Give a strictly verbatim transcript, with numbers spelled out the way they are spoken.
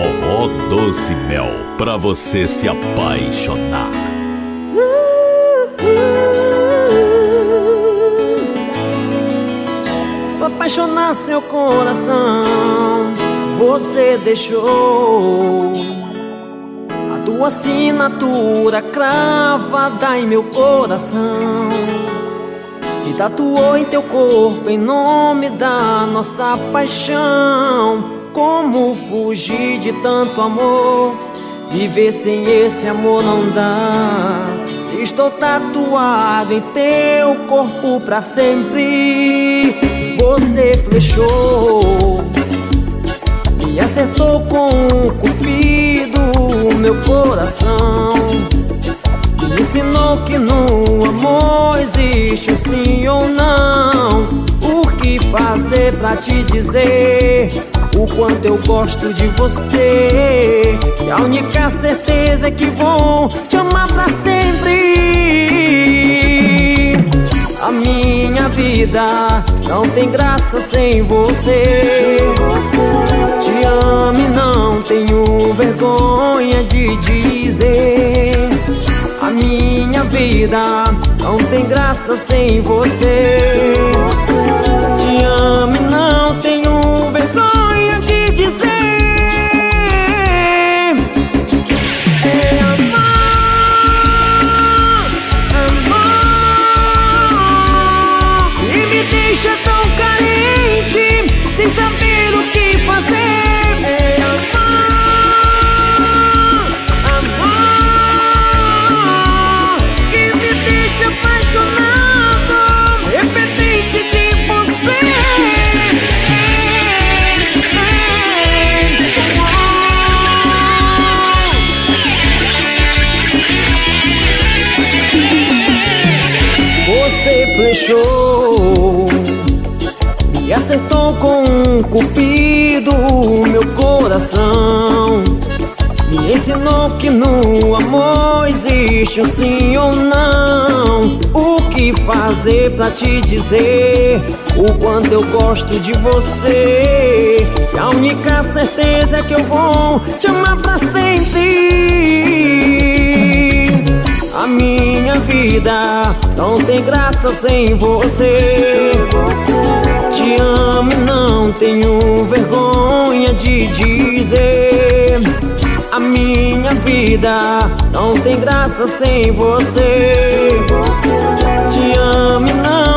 Forró Doce Mel, pra você se apaixonar. Pra apaixonar seu coração, você deixou a tua assinatura cravada em meu coração e tatuou em teu corpo em nome da nossa paixão. Como fugir de tanto amor? Viver sem esse amor não dá. Se estou tatuado em teu corpo pra sempre, você flechou e acertou com um cupido o meu coração. Me ensinou que no amor existe o sim ou não. O que fazer pra te dizer o quanto eu gosto de você? Se a única certeza é que vou te amar pra sempre. A minha vida não tem graça sem você. Te amo e não tenho vergonha de dizer. A minha vida não tem graça sem você. Te amo e não tenho vergonha de dizer. É amor, amor, e me deixa tão carente, sem saber o que fazer. É amor, amor, que me deixa apaixonado, dependente de você. Você flechou e acertou com um cupido o meu coração. Me ensinou que no amor existe o sim ou não. O que fazer pra te dizer o quanto eu gosto de você? Se a única certeza é que eu vou te amar pra sempre. A minha vida não tem graça sem você. Te amo e não tenho vergonha de dizer. A minha vida não tem graça sem você. Te amo e não